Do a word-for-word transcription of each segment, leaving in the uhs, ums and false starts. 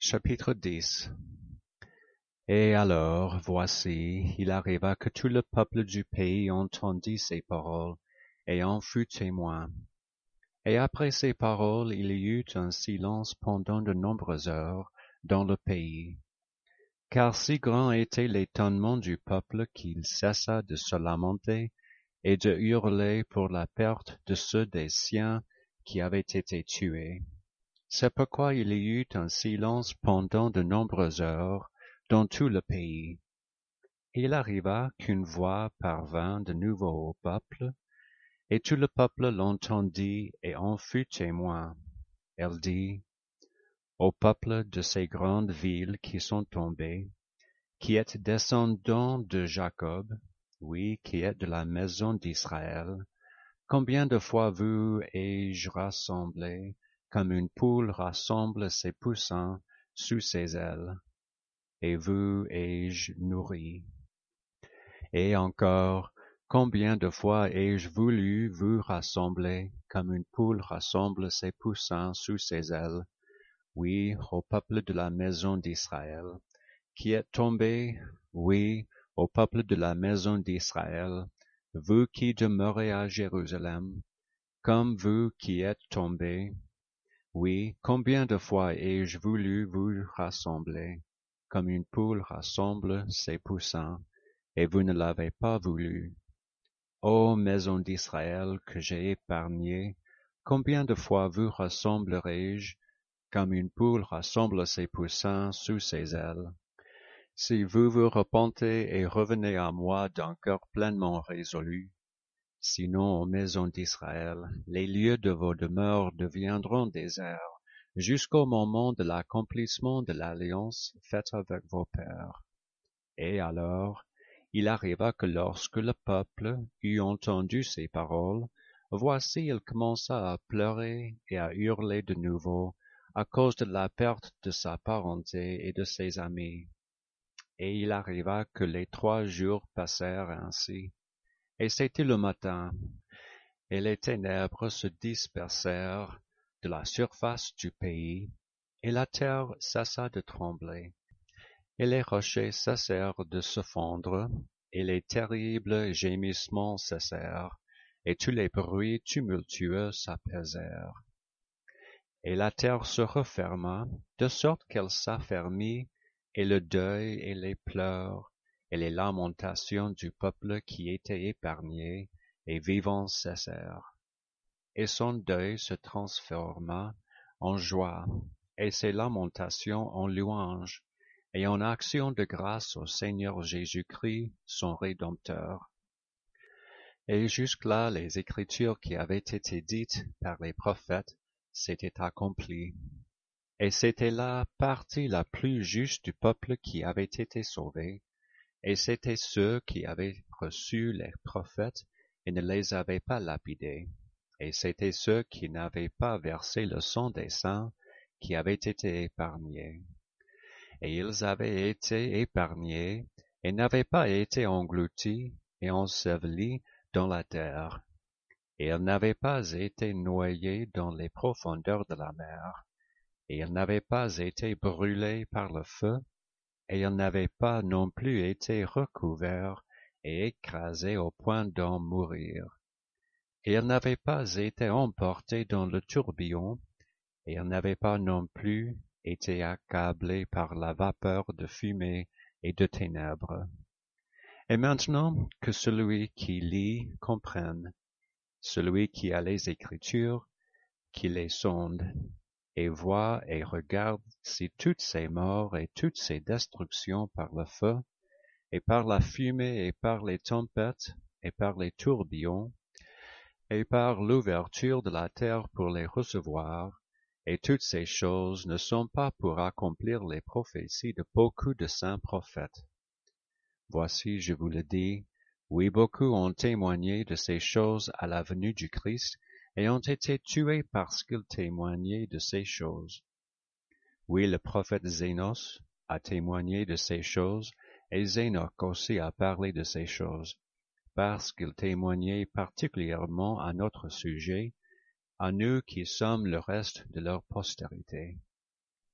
Chapitre dix. Et alors, voici, il arriva que tout le peuple du pays entendit ces paroles, et en fut témoin. Et après ces paroles, il y eut un silence pendant de nombreuses heures dans le pays. Car si grand était l'étonnement du peuple qu'il cessa de se lamenter et de hurler pour la perte de ceux des siens qui avaient été tués. C'est pourquoi il y eut un silence pendant de nombreuses heures dans tout le pays. Et il arriva qu'une voix parvint de nouveau au peuple, et tout le peuple l'entendit et en fut témoin. Elle dit, au peuple de ces grandes villes qui sont tombées, qui êtes descendants de Jacob, oui, qui êtes de la maison d'Israël, combien de fois vous ai-je rassemblé, comme une poule rassemble ses poussins sous ses ailes, et vous ai-je nourri. Et encore, combien de fois ai-je voulu vous rassembler, comme une poule rassemble ses poussins sous ses ailes, oui, au peuple de la maison d'Israël, qui êtes tombés, oui, au peuple de la maison d'Israël, vous qui demeurez à Jérusalem, comme vous qui êtes tombés, oui, combien de fois ai-je voulu vous rassembler, comme une poule rassemble ses poussins, et vous ne l'avez pas voulu. Ô maison d'Israël que j'ai épargnée, combien de fois vous rassemblerai-je, comme une poule rassemble ses poussins sous ses ailes? Si vous vous repentez et revenez à moi d'un cœur pleinement résolu, sinon, ô maison d'Israël, les lieux de vos demeures deviendront déserts, jusqu'au moment de l'accomplissement de l'alliance faite avec vos pères. Et alors, il arriva que lorsque le peuple eut entendu ces paroles, voici, il commença à pleurer et à hurler de nouveau, à cause de la perte de sa parenté et de ses amis. Et il arriva que les trois jours passèrent ainsi. Et c'était le matin, et les ténèbres se dispersèrent de la surface du pays, et la terre cessa de trembler, et les rochers cessèrent de se fondre, et les terribles gémissements cessèrent, et tous les bruits tumultueux s'apaisèrent. Et la terre se referma, de sorte qu'elle s'affermit, et le deuil et les pleurs, et les lamentations du peuple qui était épargné et vivant cessèrent. Et son deuil se transforma en joie, et ses lamentations en louange, et en action de grâce au Seigneur Jésus-Christ, son Rédempteur. Et jusque-là, les Écritures qui avaient été dites par les prophètes s'étaient accomplies. Et c'était la partie la plus juste du peuple qui avait été sauvé, et c'étaient ceux qui avaient reçu les prophètes et ne les avaient pas lapidés, et c'étaient ceux qui n'avaient pas versé le sang des saints qui avaient été épargnés. Et ils avaient été épargnés et n'avaient pas été engloutis et ensevelis dans la terre, et ils n'avaient pas été noyés dans les profondeurs de la mer, et ils n'avaient pas été brûlés par le feu, et ils n'avaient pas non plus été recouverts et écrasés au point d'en mourir. Et ils n'avaient pas été emportés dans le tourbillon, et ils n'avaient pas non plus été accablés par la vapeur de fumée et de ténèbres. Et maintenant que celui qui lit comprenne, celui qui a les Écritures, qui les sonde, et voit et regarde si toutes ces morts et toutes ces destructions par le feu, et par la fumée et par les tempêtes, et par les tourbillons, et par l'ouverture de la terre pour les recevoir, et toutes ces choses ne sont pas pour accomplir les prophéties de beaucoup de saints prophètes. Voici, je vous le dis, oui, beaucoup ont témoigné de ces choses à la venue du Christ, et ont été tués parce qu'ils témoignaient de ces choses. Oui, le prophète Zénos a témoigné de ces choses, et Zénoc aussi a parlé de ces choses, parce qu'il témoignait particulièrement à notre sujet, à nous qui sommes le reste de leur postérité.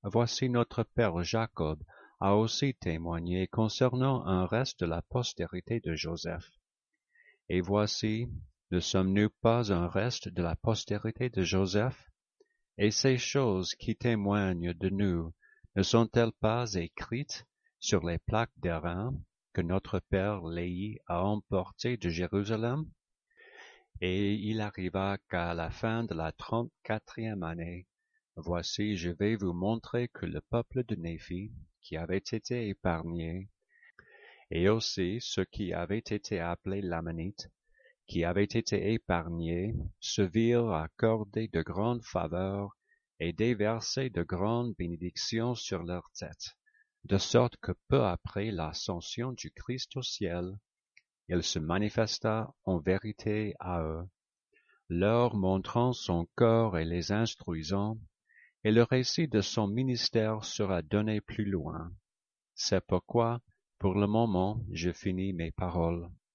voici notre père Jacob a aussi témoigné concernant un reste de la postérité de Joseph. Et voici, ne sommes-nous pas un reste de la postérité de Joseph? Et ces choses qui témoignent de nous ne sont-elles pas écrites sur les plaques d'airain que notre père Léhi a emportées de Jérusalem? Et il arriva qu'à la fin de la trente-quatrième année, voici, je vais vous montrer que le peuple de Néphi, qui avait été épargné, et aussi ceux qui avaient été appelés Lamanites, qui avaient été épargnés, se virent accorder de grandes faveurs et déverser de grandes bénédictions sur leurs têtes, de sorte que peu après l'ascension du Christ au ciel, il se manifesta en vérité à eux, leur montrant son corps et les instruisant, et le récit de son ministère sera donné plus loin. C'est pourquoi, pour le moment, je finis mes paroles.